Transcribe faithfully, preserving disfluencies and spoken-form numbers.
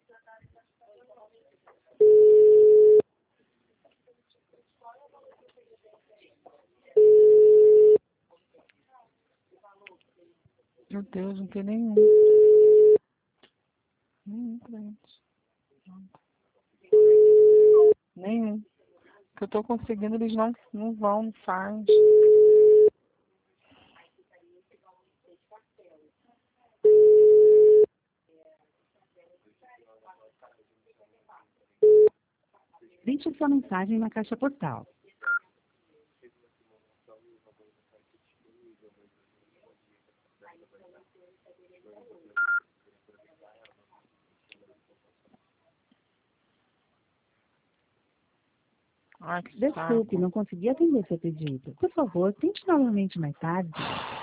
Meu Deus, não tem nenhum. Nenhum cliente. Nenhum. Que eu tô conseguindo, eles não, não vão, não faz. Deixe sua mensagem na caixa postal. Ai, que Desculpe, saco. não consegui atender seu pedido. Por favor, tente novamente mais tarde.